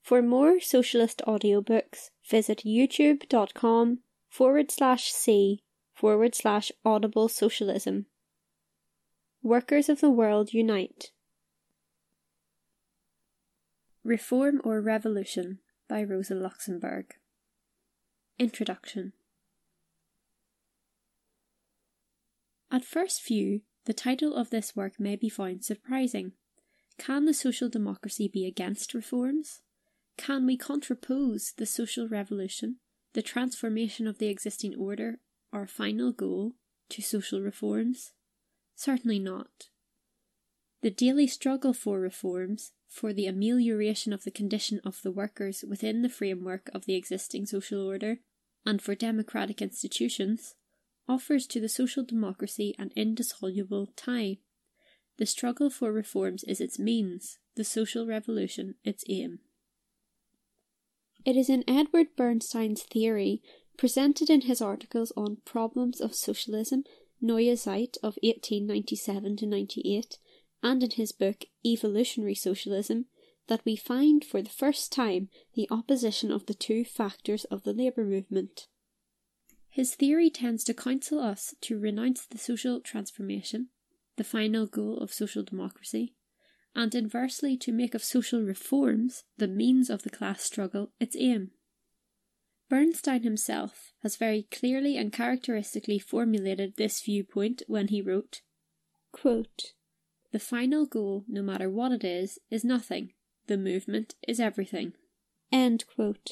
For more socialist audiobooks, visit youtube.com/c/audible socialism. Workers of the World Unite. Reform or Revolution by Rosa Luxemburg. Introduction. At first view, the title of this work may be found surprising. Can the social democracy be against reforms? Can we contrapose the social revolution, the transformation of the existing order, our final goal, to social reforms? Certainly not. The daily struggle for reforms, for the amelioration of the condition of the workers within the framework of the existing social order, and for democratic institutions, offers to the social democracy an indissoluble tie. The struggle for reforms is its means, the social revolution its aim. It is in Edward Bernstein's theory, presented in his articles on Problems of Socialism, Neue Zeit of 1897-98, and in his book Evolutionary Socialism, that we find for the first time the opposition of the two factors of the labour movement. His theory tends to counsel us to renounce the social transformation, the final goal of social democracy, and inversely to make of social reforms, the means of the class struggle, its aim. Bernstein himself has very clearly and characteristically formulated this viewpoint when he wrote, quote, "The final goal, no matter what it is nothing. The movement is everything." End quote.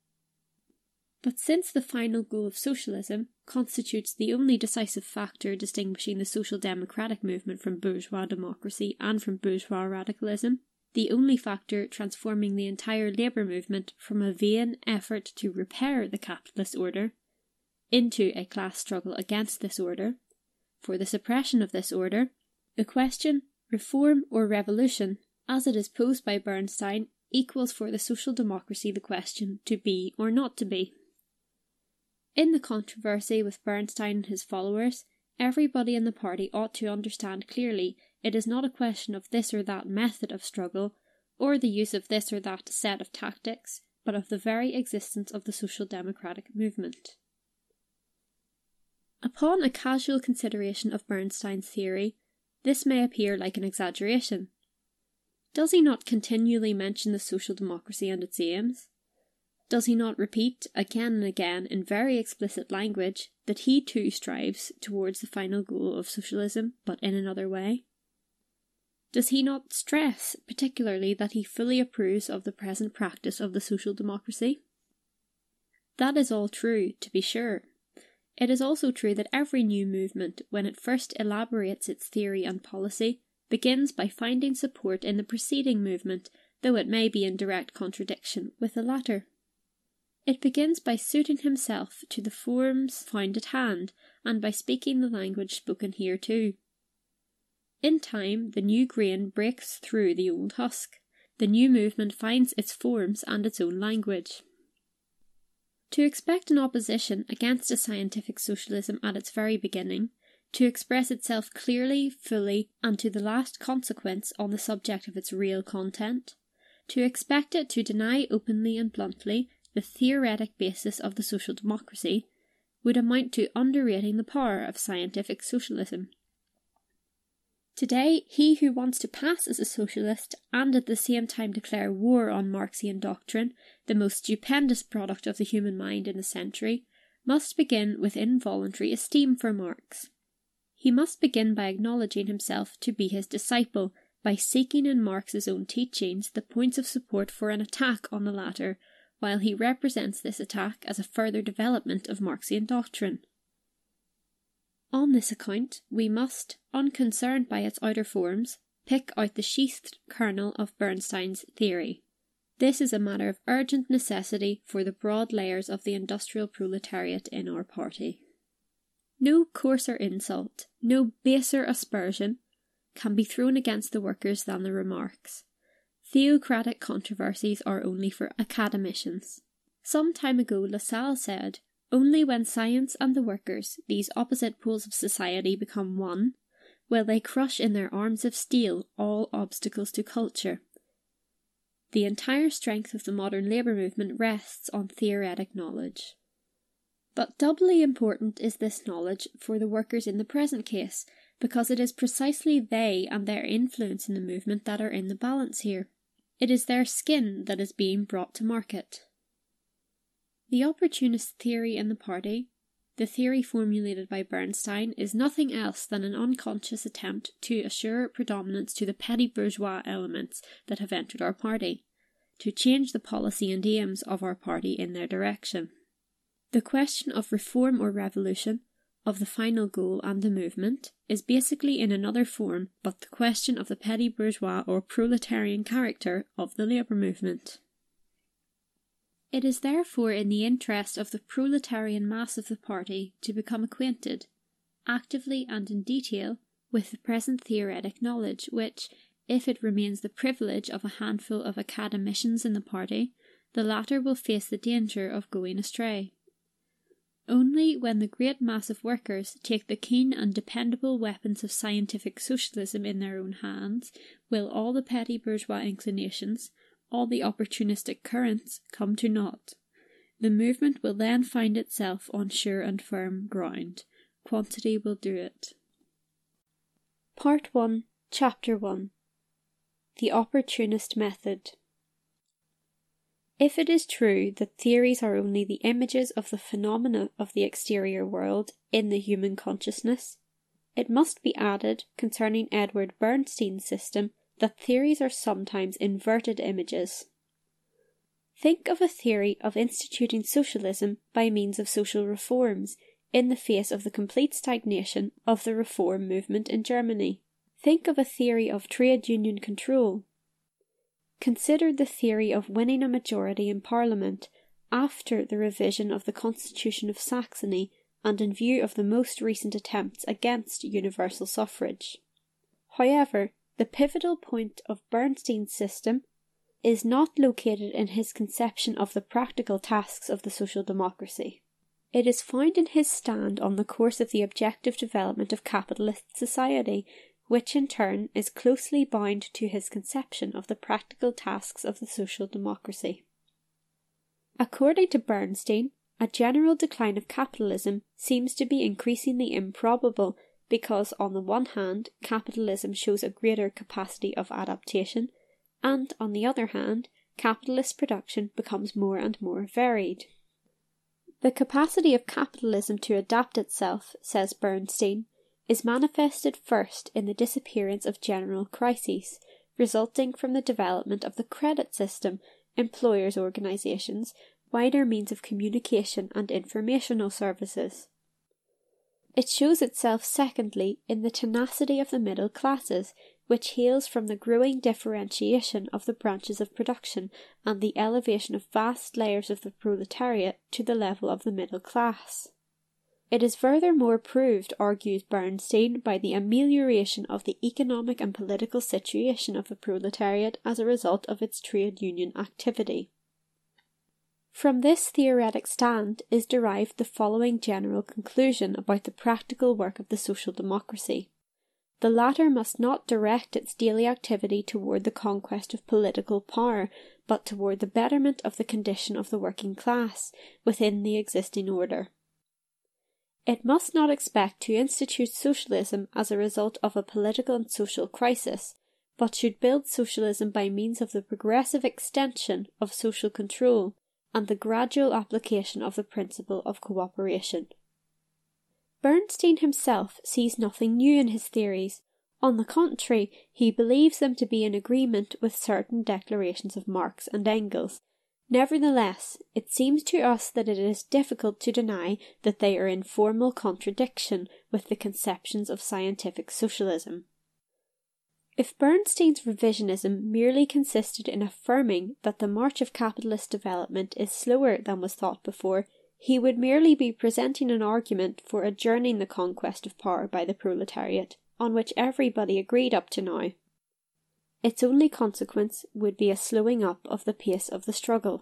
But since the final goal of socialism constitutes the only decisive factor distinguishing the social democratic movement from bourgeois democracy and from bourgeois radicalism, the only factor transforming the entire labour movement from a vain effort to repair the capitalist order into a class struggle against this order, for the suppression of this order, the question, reform or revolution, as it is posed by Bernstein, equals for the social democracy the question to be or not to be. In the controversy with Bernstein and his followers, everybody in the party ought to understand clearly it is not a question of this or that method of struggle, or the use of this or that set of tactics, but of the very existence of the social democratic movement. Upon a casual consideration of Bernstein's theory, this may appear like an exaggeration. Does he not continually mention the social democracy and its aims? Does he not repeat again and again in very explicit language that he too strives towards the final goal of socialism, but in another way? Does he not stress particularly that he fully approves of the present practice of the social democracy? That is all true, to be sure. It is also true that every new movement, when it first elaborates its theory and policy, begins by finding support in the preceding movement, though it may be in direct contradiction with the latter. It begins by suiting himself to the forms found at hand, and by speaking the language spoken here too. In time, the new grain breaks through the old husk. The new movement finds its forms and its own language. To expect an opposition against a scientific socialism at its very beginning, to express itself clearly, fully, and to the last consequence on the subject of its real content, to expect it to deny openly and bluntly the theoretic basis of the social democracy, would amount to underrating the power of scientific socialism. Today, he who wants to pass as a socialist and at the same time declare war on Marxian doctrine, the most stupendous product of the human mind in the century, must begin with involuntary esteem for Marx. He must begin by acknowledging himself to be his disciple, by seeking in Marx's own teachings the points of support for an attack on the latter, while he represents this attack as a further development of Marxian doctrine. On this account, we must, unconcerned by its outer forms, pick out the sheathed kernel of Bernstein's theory. This is a matter of urgent necessity for the broad layers of the industrial proletariat in our party. No coarser insult, no baser aspersion, can be thrown against the workers than the remarks. Theocratic controversies are only for academicians. Some time ago Lassalle said, "Only when science and the workers, these opposite poles of society, become one, will they crush in their arms of steel all obstacles to culture." The entire strength of the modern labour movement rests on theoretic knowledge. But doubly important is this knowledge for the workers in the present case, because it is precisely they and their influence in the movement that are in the balance here. It is their skin that is being brought to market. The opportunist theory in the party, the theory formulated by Bernstein, is nothing else than an unconscious attempt to assure predominance to the petty bourgeois elements that have entered our party, to change the policy and aims of our party in their direction. The question of reform or revolution, of the final goal and the movement, is basically in another form but the question of the petty bourgeois or proletarian character of the labour movement. It is therefore in the interest of the proletarian mass of the party to become acquainted, actively and in detail, with the present theoretic knowledge which, if it remains the privilege of a handful of academicians in the party, the latter will face the danger of going astray. Only when the great mass of workers take the keen and dependable weapons of scientific socialism in their own hands will all the petty bourgeois inclinations, all the opportunistic currents, come to naught. The movement will then find itself on sure and firm ground. Quantity will do it. Part 1, Chapter 1. The Opportunist Method. If it is true that theories are only the images of the phenomena of the exterior world in the human consciousness, it must be added concerning Edward Bernstein's system that theories are sometimes inverted images. Think of a theory of instituting socialism by means of social reforms in the face of the complete stagnation of the reform movement in Germany. Think of a theory of trade union control. Consider the theory of winning a majority in Parliament after the revision of the Constitution of Saxony and in view of the most recent attempts against universal suffrage. However, the pivotal point of Bernstein's system is not located in his conception of the practical tasks of the social democracy. It is found in his stand on the course of the objective development of capitalist society, which in turn is closely bound to his conception of the practical tasks of the social democracy. According to Bernstein, a general decline of capitalism seems to be increasingly improbable because, on the one hand, capitalism shows a greater capacity of adaptation, and, on the other hand, capitalist production becomes more and more varied. The capacity of capitalism to adapt itself, says Bernstein, is manifested first in the disappearance of general crises, resulting from the development of the credit system, employers' organisations, wider means of communication and informational services. It shows itself secondly in the tenacity of the middle classes, which hails from the growing differentiation of the branches of production and the elevation of vast layers of the proletariat to the level of the middle class. It is furthermore proved, argues Bernstein, by the amelioration of the economic and political situation of the proletariat as a result of its trade union activity. From this theoretic stand is derived the following general conclusion about the practical work of the social democracy. The latter must not direct its daily activity toward the conquest of political power, but toward the betterment of the condition of the working class within the existing order. It must not expect to institute socialism as a result of a political and social crisis, but should build socialism by means of the progressive extension of social control and the gradual application of the principle of cooperation. Bernstein himself sees nothing new in his theories. On the contrary, he believes them to be in agreement with certain declarations of Marx and Engels. Nevertheless, it seems to us that it is difficult to deny that they are in formal contradiction with the conceptions of scientific socialism. If Bernstein's revisionism merely consisted in affirming that the march of capitalist development is slower than was thought before, he would merely be presenting an argument for adjourning the conquest of power by the proletariat, on which everybody agreed up to now. Its only consequence would be a slowing up of the pace of the struggle.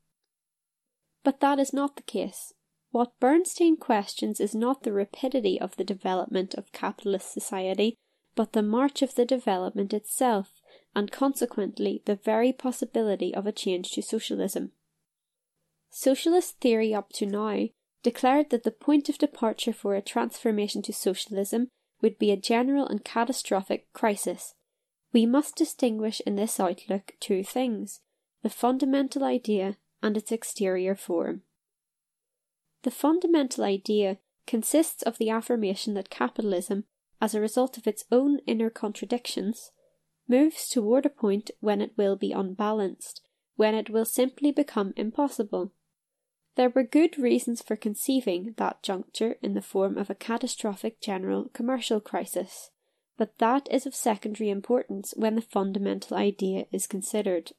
But that is not the case. What Bernstein questions is not the rapidity of the development of capitalist society, but the march of the development itself, and consequently the very possibility of a change to socialism. Socialist theory up to now declared that the point of departure for a transformation to socialism would be a general and catastrophic crisis. We must distinguish in this outlook two things: the fundamental idea and its exterior form. The fundamental idea consists of the affirmation that capitalism, as a result of its own inner contradictions, moves toward a point when it will be unbalanced, when it will simply become impossible. There were good reasons for conceiving that juncture in the form of a catastrophic general commercial crisis, but that is of secondary importance when the fundamental idea is considered.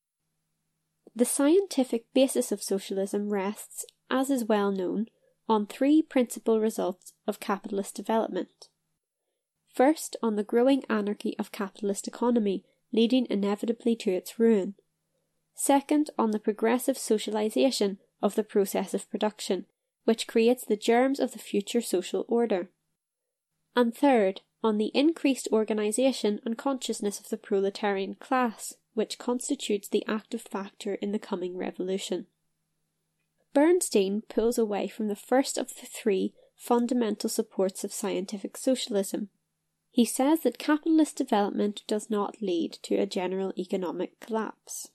The scientific basis of socialism rests, as is well known, on three principal results of capitalist development. First, on the growing anarchy of capitalist economy, leading inevitably to its ruin. Second, on the progressive socialization of the process of production, which creates the germs of the future social order. And third, on the increased organisation and consciousness of the proletarian class, which constitutes the active factor in the coming revolution. Bernstein pulls away from the first of the three fundamental supports of scientific socialism. He says that capitalist development does not lead to a general economic collapse.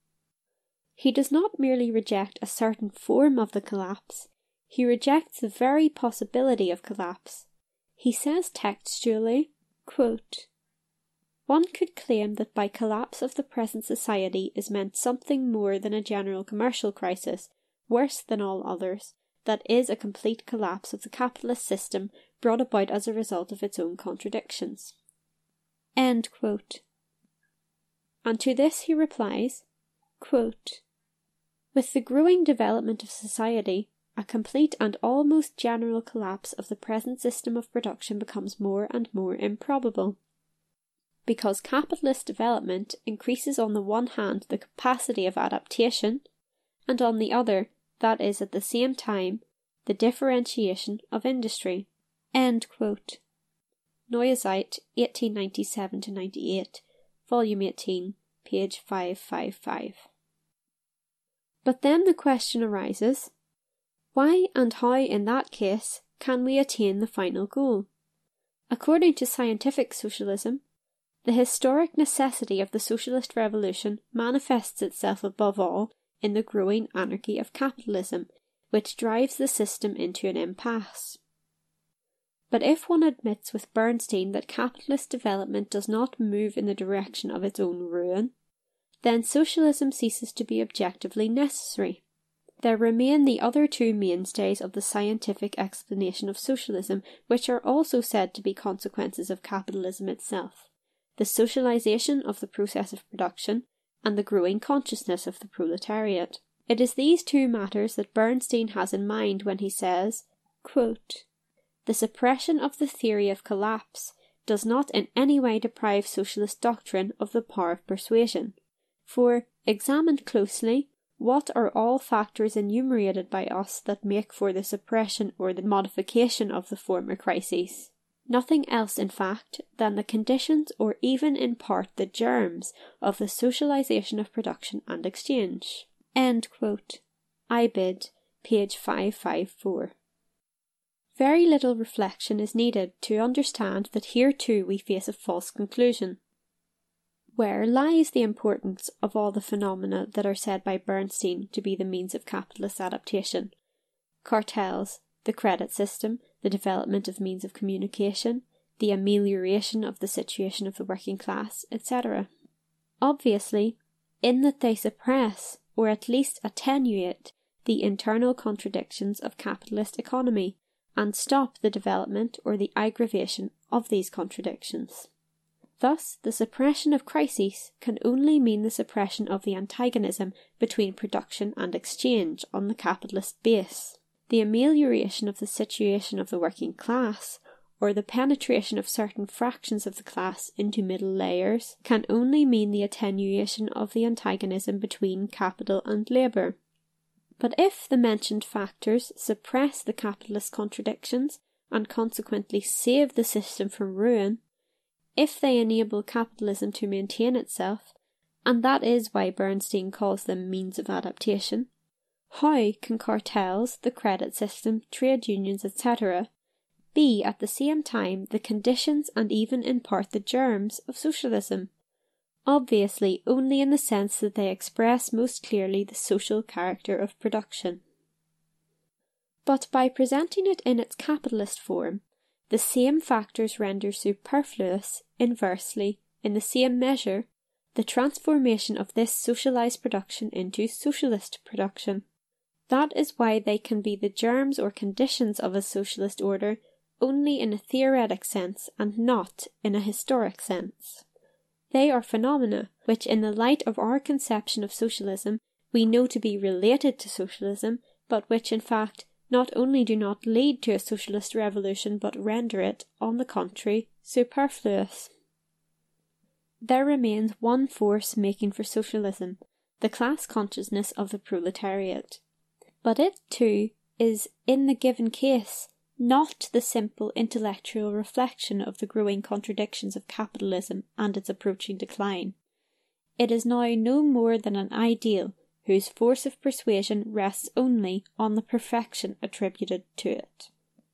He does not merely reject a certain form of the collapse, he rejects the very possibility of collapse. He says textually, quote, "One could claim that by collapse of the present society is meant something more than a general commercial crisis, worse than all others, that is a complete collapse of the capitalist system brought about as a result of its own contradictions." End quote. And to this he replies, quote, "With the growing development of society, a complete and almost general collapse of the present system of production becomes more and more improbable. Because capitalist development increases on the one hand the capacity of adaptation, and on the other, that is at the same time, the differentiation of industry." End quote. Neuezeit, 1897-98, Volume 18, page 555. But then the question arises, why and how in that case can we attain the final goal? According to scientific socialism, the historic necessity of the socialist revolution manifests itself above all in the growing anarchy of capitalism, which drives the system into an impasse. But if one admits with Bernstein that capitalist development does not move in the direction of its own ruin, then socialism ceases to be objectively necessary. There remain the other two mainstays of the scientific explanation of socialism, which are also said to be consequences of capitalism itself: the socialization of the process of production and the growing consciousness of the proletariat. It is these two matters that Bernstein has in mind when he says, quote, "The suppression of the theory of collapse does not in any way deprive socialist doctrine of the power of persuasion. For, examined closely, what are all factors enumerated by us that make for the suppression or the modification of the former crises? Nothing else, in fact, than the conditions or even in part the germs of the socialization of production and exchange." End quote. Ibid, page 554. Very little reflection is needed to understand that here too we face a false conclusion. Where lies the importance of all the phenomena that are said by Bernstein to be the means of capitalist adaptation? Cartels, the credit system, the development of means of communication, the amelioration of the situation of the working class, etc. Obviously, in that they suppress, or at least attenuate, the internal contradictions of capitalist economy, and stop the development or the aggravation of these contradictions. Thus, the suppression of crises can only mean the suppression of the antagonism between production and exchange on the capitalist base. The amelioration of the situation of the working class, or the penetration of certain fractions of the class into middle layers, can only mean the attenuation of the antagonism between capital and labour. But if the mentioned factors suppress the capitalist contradictions and consequently save the system from ruin, if they enable capitalism to maintain itself, and that is why Bernstein calls them means of adaptation, how can cartels, the credit system, trade unions, etc., be at the same time the conditions and even in part the germs of socialism? Obviously only in the sense that they express most clearly the social character of production. But by presenting it in its capitalist form, the same factors render superfluous, inversely, in the same measure, the transformation of this socialized production into socialist production. That is why they can be the germs or conditions of a socialist order only in a theoretic sense and not in a historic sense. They are phenomena which, in the light of our conception of socialism, we know to be related to socialism, but which in fact not only do not lead to a socialist revolution but render it, on the contrary, superfluous. There remains one force making for socialism, the class consciousness of the proletariat. But it, too, is, in the given case, not the simple intellectual reflection of the growing contradictions of capitalism and its approaching decline. It is now no more than an ideal whose force of persuasion rests only on the perfection attributed to it.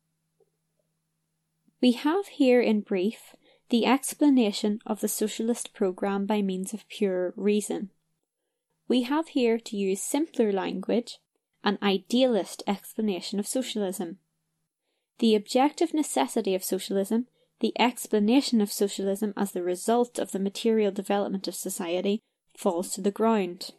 We have here in brief the explanation of the socialist programme by means of pure reason. We have here, to use simpler language, an idealist explanation of socialism. The objective necessity of socialism, the explanation of socialism as the result of the material development of society, falls to the ground.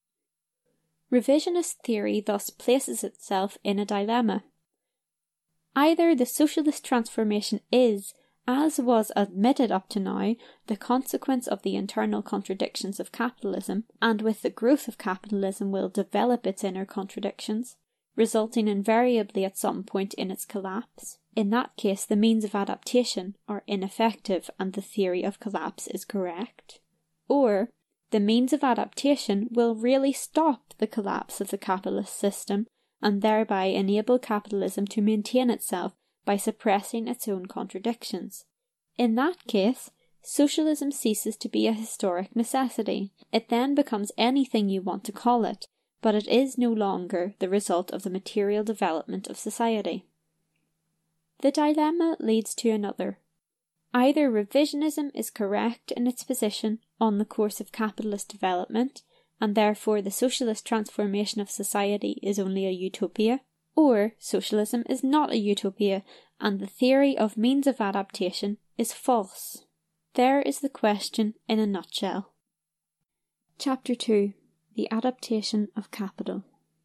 Revisionist theory thus places itself in a dilemma. Either the socialist transformation is, as was admitted up to now, the consequence of the internal contradictions of capitalism, and with the growth of capitalism will develop its inner contradictions, resulting invariably at some point in its collapse. In that case, the means of adaptation are ineffective and the theory of collapse is correct. Or, the means of adaptation will really stop the collapse of the capitalist system and thereby enable capitalism to maintain itself by suppressing its own contradictions. In that case, socialism ceases to be a historic necessity. It then becomes anything you want to call it, but it is no longer the result of the material development of society. The dilemma leads to another. Either revisionism is correct in its position on the course of capitalist development, and therefore the socialist transformation of society is only a utopia, or socialism is not a utopia, and the theory of means of adaptation is false. There is the question in a nutshell. Chapter 2. The Adaptation of Capital.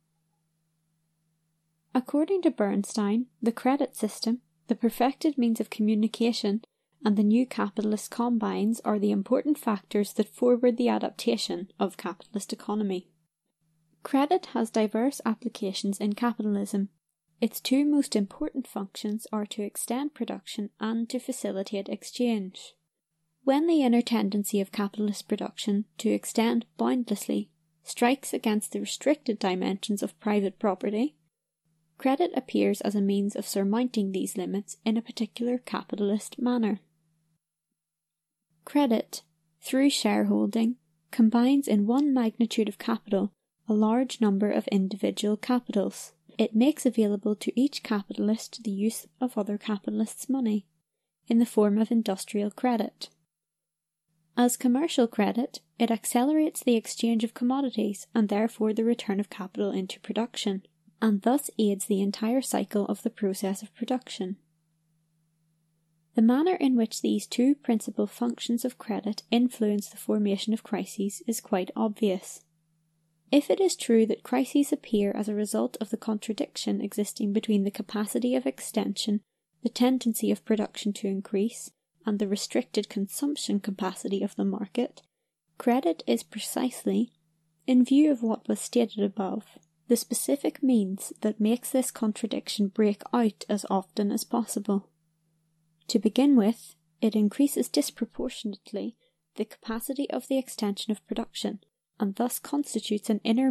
According to Bernstein, the credit system, the perfected means of communication, and the new capitalist combines are the important factors that forward the adaptation of capitalist economy. Credit has diverse applications in capitalism. Its two most important functions are to extend production and to facilitate exchange. When the inner tendency of capitalist production to extend boundlessly strikes against the restricted dimensions of private property, credit appears as a means of surmounting these limits in a particular capitalist manner. Credit, through shareholding, combines in one magnitude of capital a large number of individual capitals. It makes available to each capitalist the use of other capitalists' money, in the form of industrial credit. As commercial credit, it accelerates the exchange of commodities and therefore the return of capital into production, and thus aids the entire cycle of the process of production. The manner in which these two principal functions of credit influence the formation of crises is quite obvious. If it is true that crises appear as a result of the contradiction existing between the capacity of extension, the tendency of production to increase, and the restricted consumption capacity of the market, credit is precisely, in view of what was stated above, the specific means that makes this contradiction break out as often as possible. To begin with, it increases disproportionately the capacity of the extension of production, and thus constitutes an inner